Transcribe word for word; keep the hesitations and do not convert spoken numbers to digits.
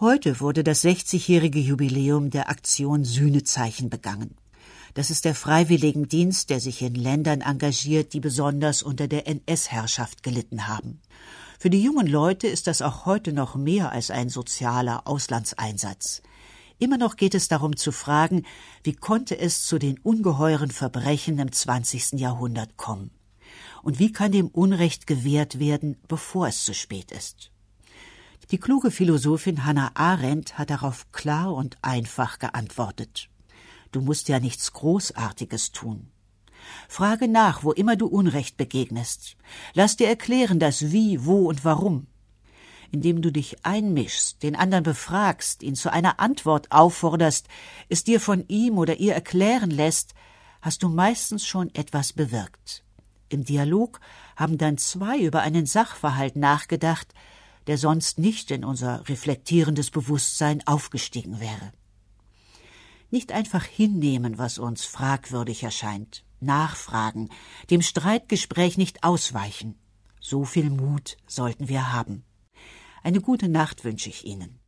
Heute wurde das sechzigjährige Jubiläum der Aktion Sühnezeichen begangen. Das ist der Freiwilligendienst, der sich in Ländern engagiert, die besonders unter der N S-Herrschaft gelitten haben. Für die jungen Leute ist das auch heute noch mehr als ein sozialer Auslandseinsatz. Immer noch geht es darum zu fragen, wie konnte es zu den ungeheuren Verbrechen im zwanzigsten Jahrhundert kommen? Und wie kann dem Unrecht gewehrt werden, bevor es zu spät ist? Die kluge Philosophin Hannah Arendt hat darauf klar und einfach geantwortet. Du musst ja nichts Großartiges tun. Frage nach, wo immer du Unrecht begegnest. Lass dir erklären, das Wie, Wo und Warum. Indem du dich einmischst, den anderen befragst, ihn zu einer Antwort aufforderst, es dir von ihm oder ihr erklären lässt, hast du meistens schon etwas bewirkt. Im Dialog haben dann zwei über einen Sachverhalt nachgedacht, der sonst nicht in unser reflektierendes Bewusstsein aufgestiegen wäre. Nicht einfach hinnehmen, was uns fragwürdig erscheint, nachfragen, dem Streitgespräch nicht ausweichen. So viel Mut sollten wir haben. Eine gute Nacht wünsche ich Ihnen.